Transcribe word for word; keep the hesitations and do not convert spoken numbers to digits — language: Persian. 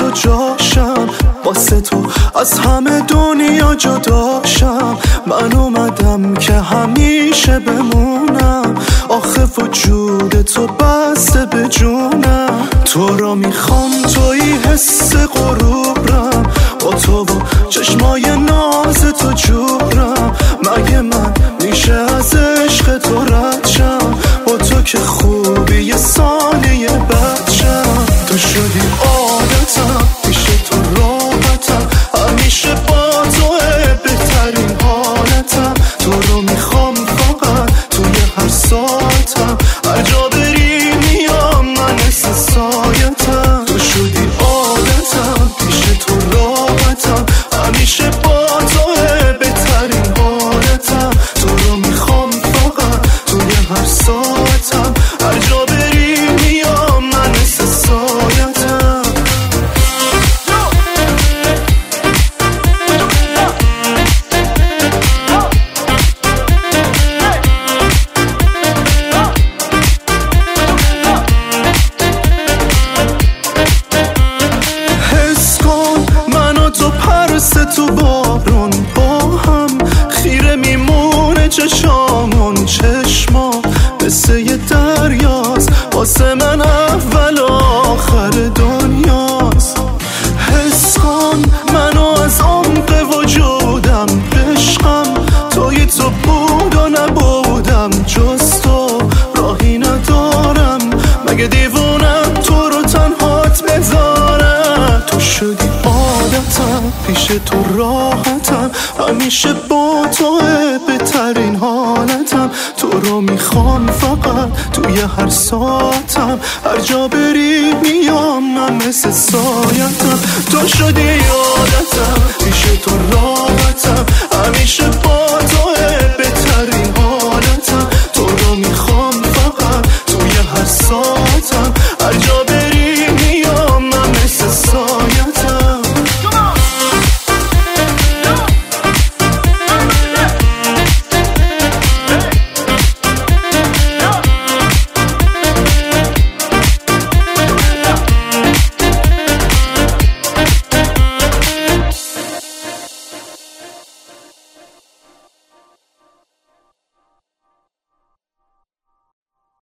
تو جاشم، واسه تو از همه دنیا جداشم. من اومدم که همیشه بمونم، آخه وجود تو بسته به جونم. تو رو میخوام، توی حس غروبرم، با تو و چشمای ناز تو جورم. مگه من میشه از عشق تو رد شم؟ با تو که خوبی یه ثانیه بچم. تو شدی عادتم، پیش تو راحتم، همیشه با توه بهترین حالتم. تو رو میخوام فقط توی هر ساعتم، هر جا بری میام من مثل سایتم. تو شدی عادتم، پیش تو راحتم، همیشه با توه بهترین حالتم. تو رو میخوام فقط توی هر ساعتم، هر جا بری میام من مثل سایتم. حس کن منو تو پرس تو بارون با هم، خیره میمونه چشامون. چشما مثل یه دریاست، واسه من اول آخر دنیاست. حس کن منو از عمق وجودم، عشقم توی تو بود و نبودم. جز تو راهی ندارم، مگه دیوونم تو رو تنهات بذارم. تو شدی عادتم، پیش تو راحتم، همیشه با توه بهترین حالتم. تو رو میخوام فقط توی هر ساعتم، هر جا بری میام من مثل سایتم. تو شدی عادتم، پیش تو راحتم، همیشه با توه